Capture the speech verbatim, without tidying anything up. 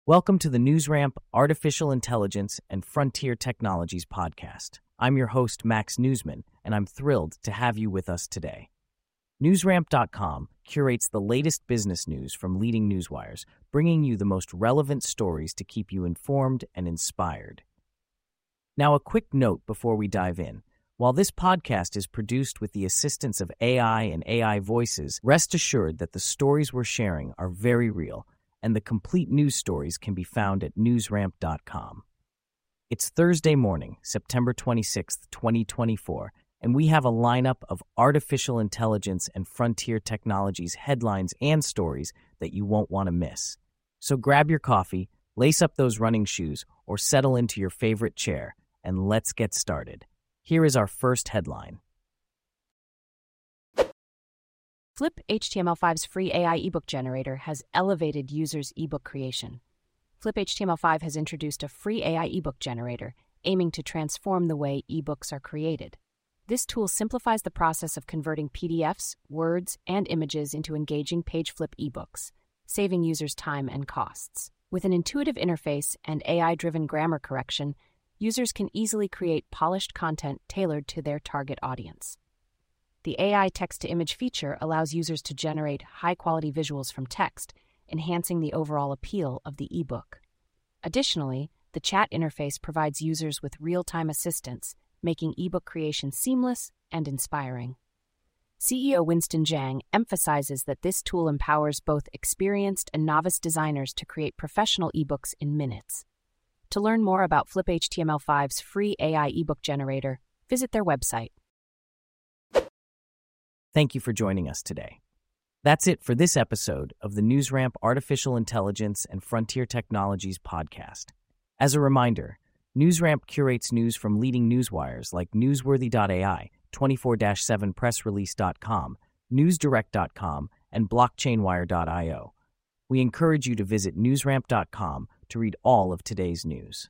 Welcome to the NewsRamp Artificial Intelligence and Frontier Technologies podcast. I'm your host, Max Newsman, and I'm thrilled to have you with us today. NewsRamp dot com curates the latest business news from leading newswires, bringing you the most relevant stories to keep you informed and inspired. Now, a quick note before we dive in. While this podcast is produced with the assistance of A I and A I voices, rest assured that the stories we're sharing are very real, and the complete news stories can be found at newsramp dot com. It's Thursday morning, September twenty-sixth, twenty twenty-four, and we have a lineup of artificial intelligence and frontier technologies headlines and stories that you won't want to miss. So grab your coffee, lace up those running shoes, or settle into your favorite chair, and let's get started. Here is our first headline. Flip H T M L five's free A I ebook generator has elevated users' ebook creation. Flip H T M L five has introduced a free A I ebook generator, aiming to transform the way ebooks are created. This tool simplifies the process of converting P D Fs, words, and images into engaging page flip ebooks, saving users time and costs. With an intuitive interface and A I-driven grammar correction, users can easily create polished content tailored to their target audience. The A I text-to-image feature allows users to generate high-quality visuals from text, enhancing the overall appeal of the ebook. Additionally, the chat interface provides users with real-time assistance, making ebook creation seamless and inspiring. C E O Winston Zhang emphasizes that this tool empowers both experienced and novice designers to create professional ebooks in minutes. To learn more about Flip H T M L five's free A I ebook generator, visit their website. Thank you for joining us today. That's it for this episode of the NewsRamp Artificial Intelligence and Frontier Technologies podcast. As a reminder, NewsRamp curates news from leading newswires like newsworthy dot A I, twenty-four seven press release dot com, newsdirect dot com, and blockchainwire dot io. We encourage you to visit newsramp dot com to read all of today's news.